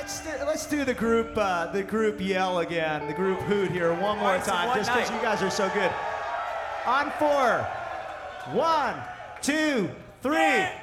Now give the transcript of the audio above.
let's do the group yell again, the group hoot here one more time, just because you guys are so good. On 4. 1, 2, 3.